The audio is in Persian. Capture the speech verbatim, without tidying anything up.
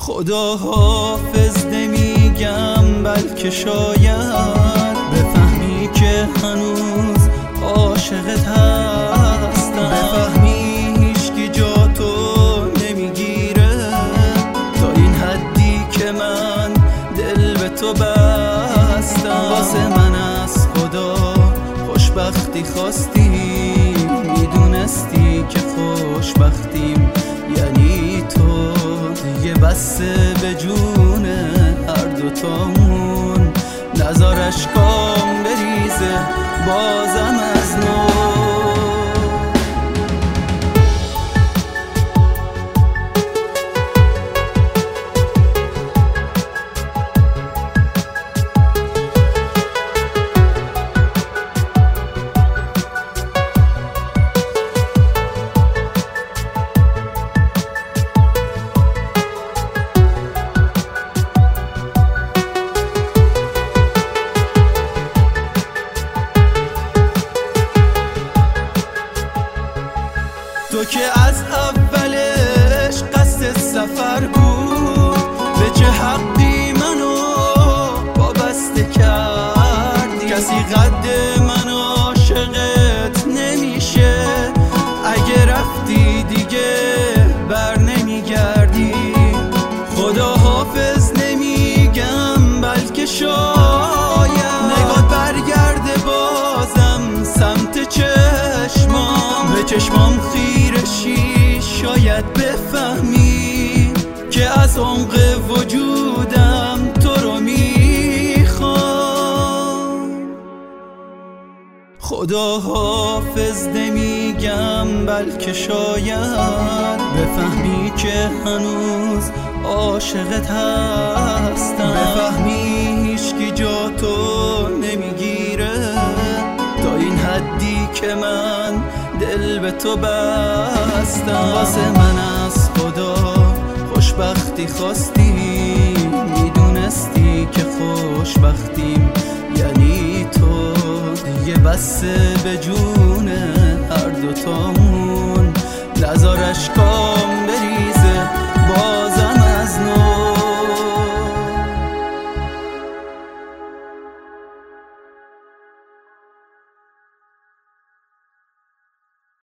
خدا حافظ نمیگم، بلکه شاید بفهمی که هنوز عاشقت هستم. بفهمی هیچکی جا تو نمیگیره، تا این حدی که من دل به تو بستم. واسه من از خدا خوشبختی خواستی، میدونستی که خوشبختیم یعنی تو. دیگه بسه به جون هر دوتامون، نذار اشکام بریزه بازم از نو. تو که از اولش قصد سفر بود، به چه حقی منو وابسته کردی؟ کسی قد من عاشقت نمیشه، اگه رفتی دیگه بر نمیگردی. خدا حافظ نمیگم، بلکه شاید نگات برگرده بازم سمت چشمام. به چشمام خیرشی شاید بفهمی که از عمق وجودم تو رو میخوام. خدا حافظ نمیگم، بلکه شاید بفهمی که هنوز عاشقت هستم. بفهمی هیچکی جا تو نمیگیره، تا این حدی که من دل به تو بستم. واسه من از خدا خوشبختی خواستی، میدونستی که خوشبختیم یعنی تو. دیگه بسه به جون هر دوتامون، نذار اشکام